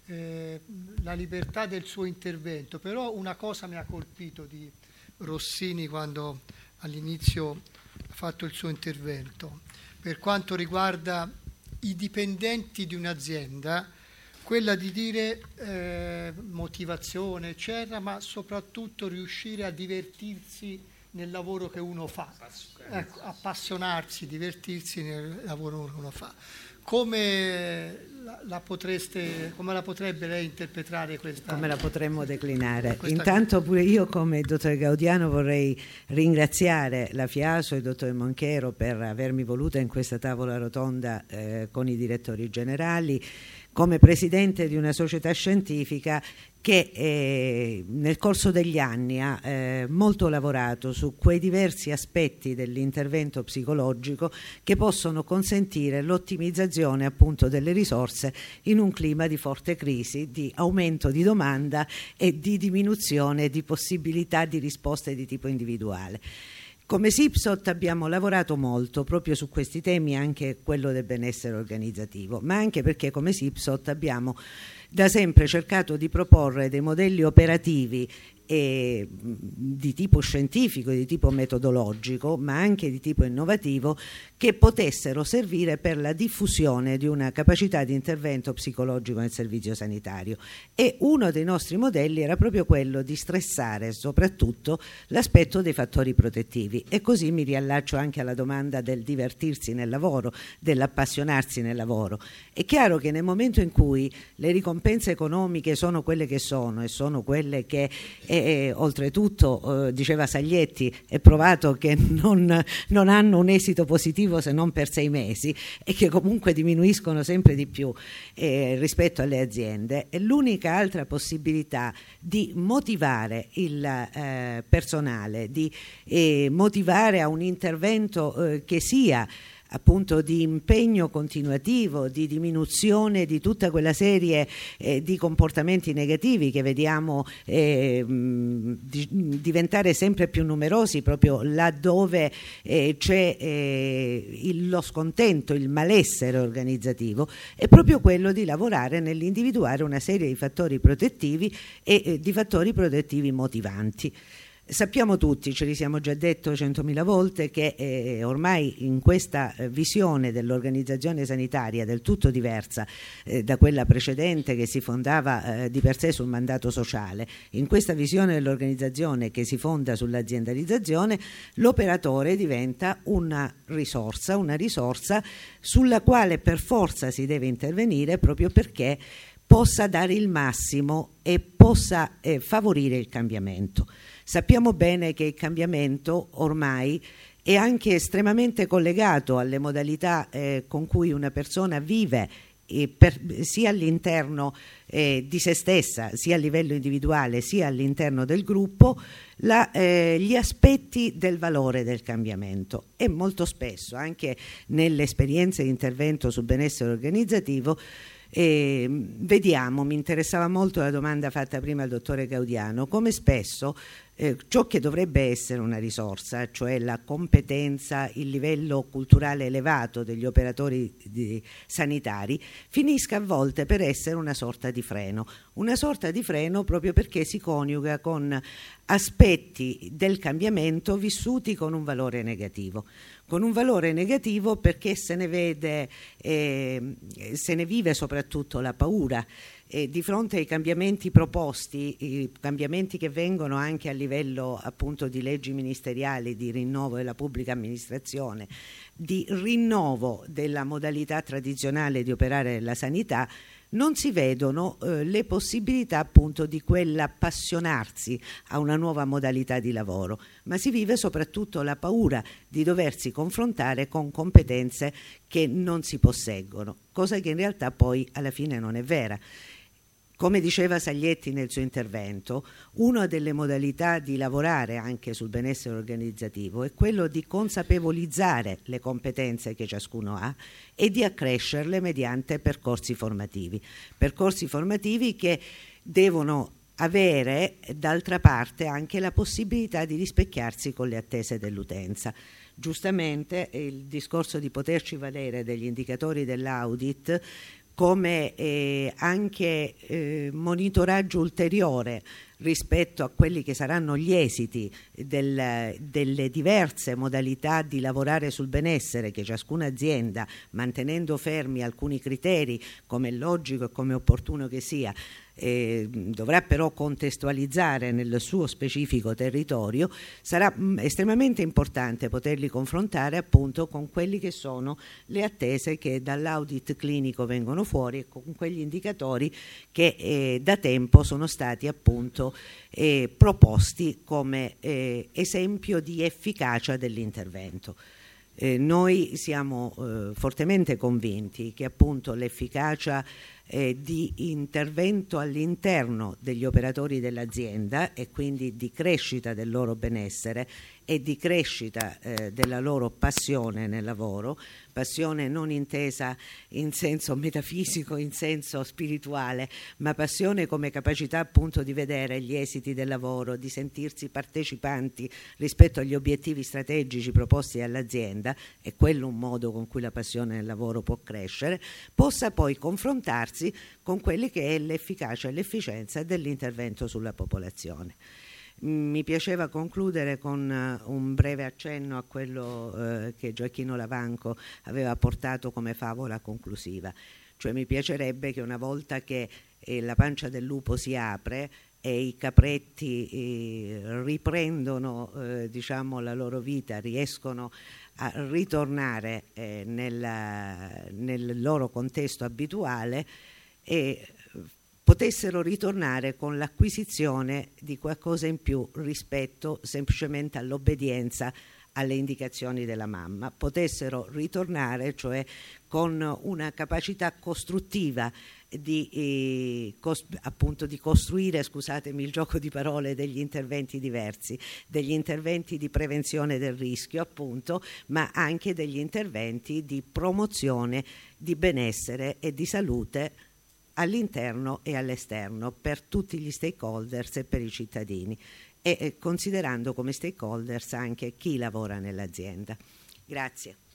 la libertà del suo intervento, però una cosa mi ha colpito di Rossini quando all'inizio ha fatto il suo intervento, per quanto riguarda i dipendenti di un'azienda, quella di dire motivazione, eccetera, ma soprattutto riuscire a divertirsi nel lavoro che uno fa, ecco, appassionarsi, divertirsi nel lavoro che uno fa. Come la potrebbe lei interpretare questa? Come la potremmo declinare? Intanto pure io, come il dottore Gaudiano, vorrei ringraziare la FIASO e il dottore Monchero per avermi voluta in questa tavola rotonda con i direttori generali, come presidente di una società scientifica che nel corso degli anni ha molto lavorato su quei diversi aspetti dell'intervento psicologico che possono consentire l'ottimizzazione appunto delle risorse in un clima di forte crisi, di aumento di domanda e di diminuzione di possibilità di risposte di tipo individuale. Come SIPSOT abbiamo lavorato molto proprio su questi temi, anche quello del benessere organizzativo, ma anche perché come SIPSOT abbiamo da sempre cercato di proporre dei modelli operativi di tipo scientifico, di tipo metodologico, ma anche di tipo innovativo, che potessero servire per la diffusione di una capacità di intervento psicologico nel servizio sanitario. E uno dei nostri modelli era proprio quello di stressare soprattutto l'aspetto dei fattori protettivi, e così mi riallaccio anche alla domanda del divertirsi nel lavoro, dell'appassionarsi nel lavoro. È chiaro che nel momento in cui le ricompense economiche sono quelle che sono, e sono quelle che oltretutto, diceva Saglietti, è provato che non hanno un esito positivo se non per 6 mesi, e che comunque diminuiscono sempre di più rispetto alle aziende, è l'unica altra possibilità di motivare il personale, di motivare a un intervento che sia appunto di impegno continuativo, di diminuzione di tutta quella serie di comportamenti negativi che vediamo diventare sempre più numerosi proprio laddove c'è lo scontento, il malessere organizzativo, è proprio quello di lavorare nell'individuare una serie di fattori protettivi e di fattori protettivi motivanti. Sappiamo tutti, ce li siamo già detto 100.000 volte, che ormai in questa visione dell'organizzazione sanitaria del tutto diversa da quella precedente, che si fondava di per sé sul mandato sociale, in questa visione dell'organizzazione che si fonda sull'aziendalizzazione, l'operatore diventa una risorsa sulla quale per forza si deve intervenire, proprio perché possa dare il massimo e possa favorire il cambiamento. Sappiamo bene che il cambiamento ormai è anche estremamente collegato alle modalità con cui una persona vive, sia all'interno di se stessa, sia a livello individuale, sia all'interno del gruppo, gli aspetti del valore del cambiamento. E molto spesso, anche nelle esperienze di intervento sul benessere organizzativo, vediamo, mi interessava molto la domanda fatta prima al dottore Gaudiano, come spesso ciò che dovrebbe essere una risorsa, cioè la competenza, il livello culturale elevato degli operatori sanitari, finisca a volte per essere una sorta di freno proprio perché si coniuga con aspetti del cambiamento vissuti con un valore negativo. Perché se ne vive soprattutto la paura di fronte ai cambiamenti proposti, i cambiamenti che vengono anche a livello appunto di leggi ministeriali, di rinnovo della pubblica amministrazione, di rinnovo della modalità tradizionale di operare nella sanità. Non si vedono le possibilità appunto di quell'appassionarsi a una nuova modalità di lavoro, ma si vive soprattutto la paura di doversi confrontare con competenze che non si posseggono, cosa che in realtà poi alla fine non è vera. Come diceva Saglietti nel suo intervento, una delle modalità di lavorare anche sul benessere organizzativo è quello di consapevolizzare le competenze che ciascuno ha e di accrescerle mediante percorsi formativi che devono avere d'altra parte anche la possibilità di rispecchiarsi con le attese dell'utenza. Giustamente il discorso di poterci valere degli indicatori dell'audit come anche monitoraggio ulteriore rispetto a quelli che saranno gli esiti delle diverse modalità di lavorare sul benessere che ciascuna azienda, mantenendo fermi alcuni criteri, come è logico e come è opportuno che sia, dovrà però contestualizzare nel suo specifico territorio, sarà estremamente importante poterli confrontare appunto con quelli che sono le attese che dall'audit clinico vengono fuori e con quegli indicatori che da tempo sono stati appunto proposti come esempio di efficacia dell'intervento. Noi siamo fortemente convinti che appunto l'efficacia di intervento all'interno degli operatori dell'azienda e quindi di crescita del loro benessere e di crescita della loro passione nel lavoro, passione non intesa in senso metafisico, in senso spirituale, ma passione come capacità appunto di vedere gli esiti del lavoro, di sentirsi partecipanti rispetto agli obiettivi strategici proposti all'azienda, è quello un modo con cui la passione nel lavoro può crescere, possa poi confrontarsi con quelli che è l'efficacia e l'efficienza dell'intervento sulla popolazione. Mi piaceva concludere con un breve accenno a quello che Gioacchino Lavanco aveva portato come favola conclusiva, cioè mi piacerebbe che una volta che la pancia del lupo si apre e i capretti riprendono diciamo la loro vita, riescono a ritornare nel loro contesto abituale e potessero ritornare con l'acquisizione di qualcosa in più rispetto semplicemente all'obbedienza alle indicazioni della mamma, potessero ritornare cioè con una capacità costruttiva appunto di costruire, scusatemi il gioco di parole, degli interventi diversi, degli interventi di prevenzione del rischio appunto, ma anche degli interventi di promozione di benessere e di salute all'interno e all'esterno per tutti gli stakeholders e per i cittadini e considerando come stakeholders anche chi lavora nell'azienda. Grazie.